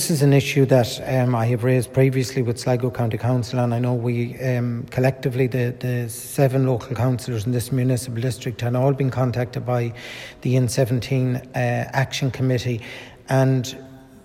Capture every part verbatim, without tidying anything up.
this is an issue that um, I have raised previously with Sligo County Council, and I know we um, collectively, the, the seven local councillors in this municipal district, have all been contacted by the N seventeen uh, Action Committee. And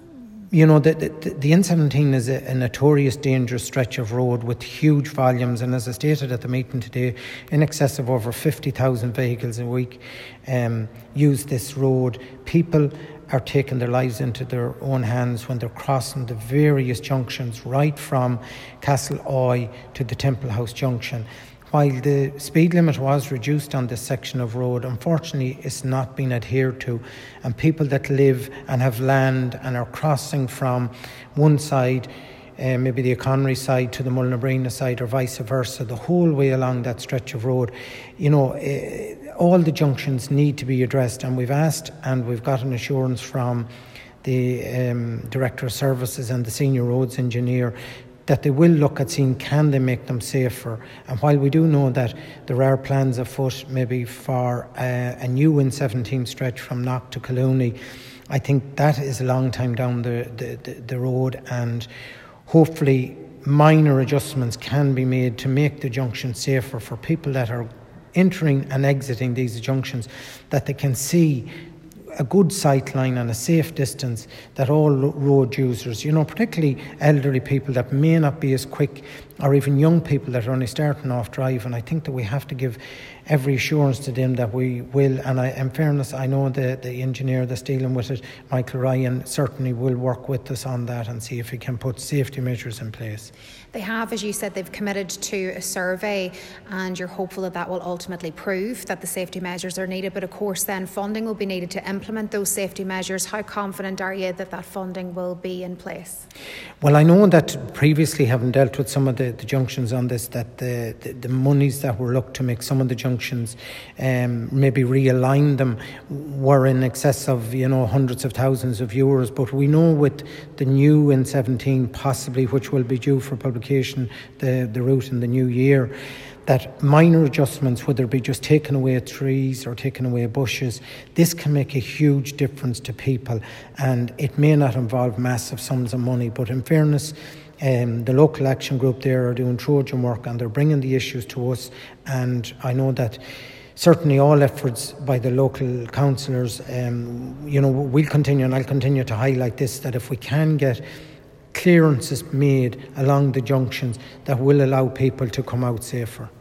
you know, the, the, the N seventeen is a, a notorious dangerous stretch of road with huge volumes, and as I stated at the meeting today, in excess of over fifty thousand vehicles a week um, use this road. People are taking their lives into their own hands when they're crossing the various junctions, right from Castleoy to the Temple House Junction. While the speed limit was reduced on this section of road, unfortunately it's not been adhered to, and people that live and have land and are crossing from one side, uh, maybe the Connery side, to the Mullinabrina side, or vice versa, the whole way along that stretch of road, you know, uh, all the junctions need to be addressed, and we've asked and we've got an assurance from the um, Director of Services and the Senior Roads Engineer that they will look at seeing can they make them safer. And while we do know that there are plans afoot maybe for uh, a new N seventeen stretch from Knock to Collooney, I think that is a long time down the, the, the, the road, and hopefully minor adjustments can be made to make the junction safer for people that are entering and exiting these junctions, that they can see a good sight line and a safe distance, that all road users, you know, particularly elderly people that may not be as quick, or even young people that are only starting off driving, I think that we have to give every assurance to them that we will. And I, in fairness, I know the, the engineer that's dealing with it, Michael Ryan, certainly will work with us on that and see if he can put safety measures in place. They have, as you said, they've committed to a survey, and you're hopeful that that will ultimately prove that the safety measures are needed. But of course then funding will be needed to implement those safety measures. How confident are you that that funding will be in place? Well, I know that previously, having dealt with some of the, the junctions on this, that the, the, the monies that were looked to make some of the junctions um, maybe realign them were in excess of, you know, hundreds of thousands of euros. But we know with the new N seventeen possibly, which will be due for publication, the, the route in the new year, that minor adjustments, whether it be just taking away trees or taking away bushes, this can make a huge difference to people, and it may not involve massive sums of money. But in fairness, um, the local action group there are doing Trojan work, and they're bringing the issues to us, and I know that certainly all efforts by the local councillors, um, you know, we'll continue, and I'll continue to highlight this, that if we can get clearances made along the junctions, that will allow people to come out safer.